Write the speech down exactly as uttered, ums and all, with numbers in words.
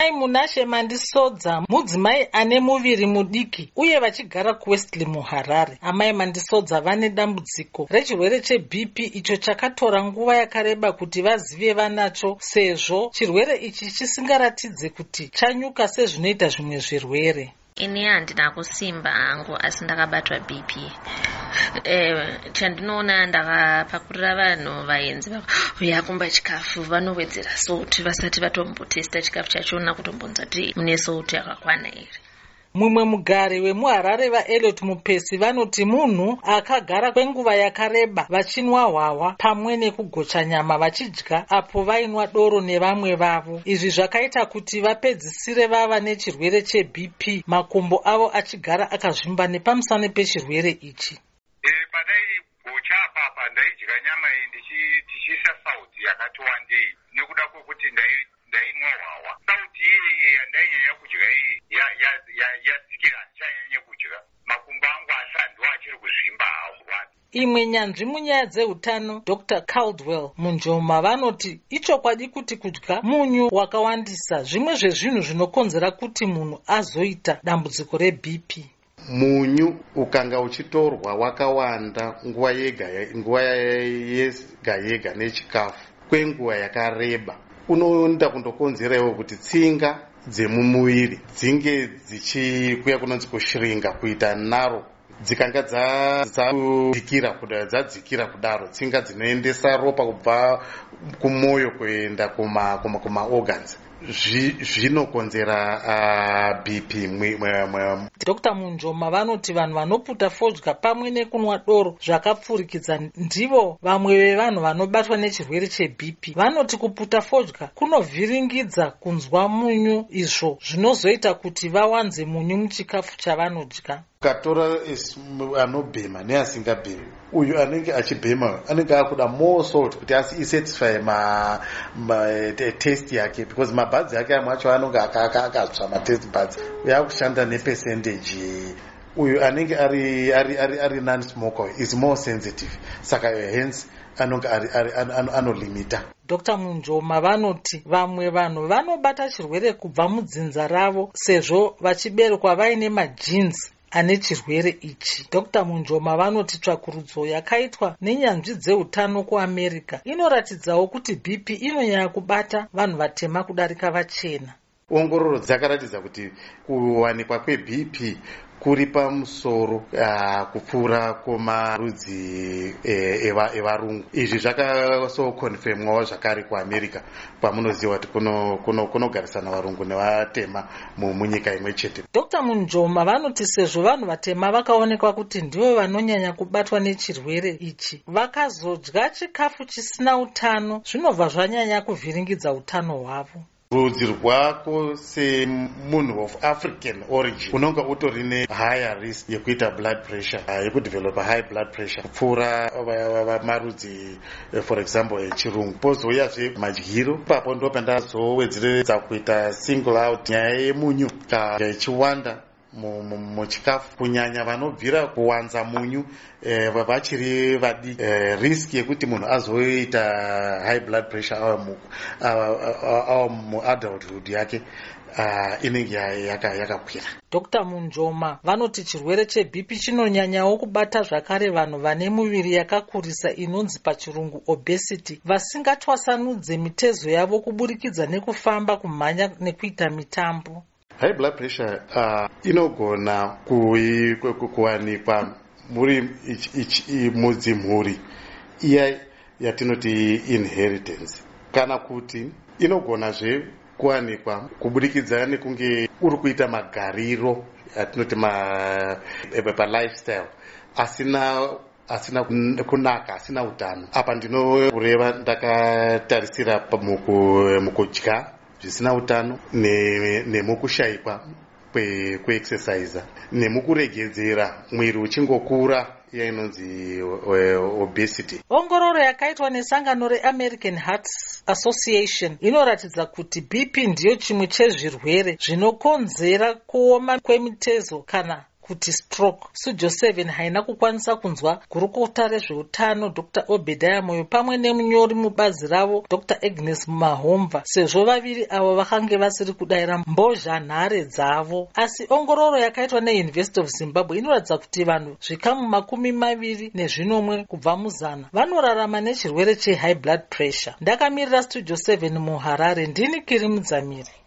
Munashe Mandisodza mudzimai ane muviri mudiki uye vachigara kuWestleigh muHarare. Amai Mandisodza vane dambudziko rechirwere cheB P icho chakatora nguva yakareba kuti vazive vanacho, sezvo chirwere ichi chisingaratidze kuti chanyuka sezvinoita zvimwe zvirwere. Ini handina kusimba hangu asi ndakabatwa B P. Eh, chandinoona ndakapakurira vanhu vaenzi vauya kumba chikafu vanowedzera sauti vasati vatombotesta chikafu chachona kutombonza kuti mune sauti yakakwana here. Mumwe mugari wemuHarare vaEliot Mupesi vanoti munhu akagara kwenguva yakareba vachinwa hwahwa pamwe nekugocha nyama vachidya apo vainwa doro nevamwe vavo. Izvi zvakaita kuti vapedzisire vava nechirwere cheB P, makumbo avo achigara akazvimba nepamusana pechirwere ichi. Eh, padai gocha papa ndaidya nyama iyi tichiisa sauti yakati wandei nekuda kwokuti ndainwa hwahwa. Sauti iyi yandainyanya kudya iyi yadzikira handichanyanye kudya. Makumbo angu asandwa achiri kuzvimba hawo. Imwe nyanzvi munyaya dzeutano Doctor Caldwell Munjoma vanoti ichokwadi kuti kudya munyu wakawandisa zvimwe zvezvinhu zvinokonzera kuti munhu azoita dambudziko reB P. Munyu ukanga uchitorwa wakawanda nguva yega nguva yega yega nechikafu kwenguva yakareba unoenda kundokonzerawo kuti tsinga dzemumuviri dzinge dzichikuya kunonzi kushiringa kuita naro. Dzikanga dzadzikira kudaro dzadzikira kudaro tsinga dzinoendesa ropa kubva kumoyo kuenda kuma kuma kuma organs zvinokonzera uh, B P. Doctor Munjoma vanoti vanhu vanopfuta fodya pamwe nekunwa doro zvakapfurikidza ndivo vamwe vevanhu vanobatwa nechirwere cheB P. Vanoti kupfuta fodya kunovhiringidza kunzwa munyu, izvo zvinozoita kuti vawanze munyu muchikafu chavanodya. Ukatora anobhema neasingabhemi, uyu anenge achibhema anenge akuda more salt kuti isatisfy ma, ma taste yake, because mabhadzi yake amwe acho anenge akatsva mataste buds yakushanda nepercentage. Uyu anenge ari ari ari ari non smoker is more sensitive, saka hence anenge ari anolimita. Doctor Munjoma vanoti vamwe vanhu vanobata chirwere kubva mudzinza ravo sezvo vachiberekwa vaine magenes ane chirwere ichi. Doctor Munjoma vanoti tsvakurudzo yakaitwa nenyanzvi dzeutano kuAmerica inoratidzawo kuti B P inonyanya kubata vanhu vatema kudarika vachena. Ongororo dzakaratidza kuti kuwanikwa kweB P kuri pamusoro uh, kupfuura kwomarudzi evarungu. E, izvi zvakasokonfirmwawo zvakare kuAmerica kwamunoziva kuti kunogarisana kuno varungu nevatema munyika imwe chete. Doctor Munjoma vanoti sezvo vanhu vatema vakaonekwa kuti ndivo vanonyanya kubatwa nechirwere ichi, vakazodya chikafu chisina utano zvinobva zvanyanya kuvhiringidza utano hwavo. Rudzi rwako semunhu of African origin unonga utori ne higher risk yekuita blood pressure, uh, yekudevelopa high blood pressure kupfuura marudzi uh, for example echirungu. Pozouya madyiro papo ndo pandazowedzeredza kuita single out nyaya yemunyu ichiwanda muchikafu, kunyanya vanobvira kuwanza munyu eh, vachiri vadiki, eh, risk yekuti munhu azoita high blood pressure awa muadulthood yake uh, inenge yakakwira. Doctor Munjoma vanoti chirwere cheB P chinonyanyawo kubata zvakare vanhu vane muviri yakakurisa inonzi pachirungu obesity, vasingatwasanudze mitezo yavo kuburikidza nekufamba, kumhanya nekuita mitambo. High blood pressure uh, inogona kuwanikwa muri mudzimhuri iya yatinoti inheritance, kana kuti inogonazve kuwanikwa kubudikidza nekunge uri kuita magariro atinoti ma lifestyle asina asina kunaka, asina utano. Apa ndinoreva ndakatarisira mukudya zvisina utano nemukushayikwa kweexercise nemukuregedzera mwiri uchingokura yainonzi obesity. Ongororo yakaitwa nesangano reAmerican Heart Association inoratidza kuti B P ndiyo chimwe chezvirwere zvinokonzera kuoma kwemitezo kana kuti stroke. Studio seven haina kukwanisa kunzwa gurukota rezveutano Doctor Obadiah Moyo pamwe nemunyori mubazi ravo Doctor Agnes Mahomva, sezvo vaviri avo vakange vasiri kudayira mbozhanhare dzavo. Asi ongororo yakaitwa neUniversity of Zimbabwe inoratidza kuti vanhu zvikamu makumi maviri nezvinomwe kubva muzana vanorarama nechirwere chehigh blood pressure. Ndakamirira Studio seven muHarare, ndini Kiri Mudzamiri.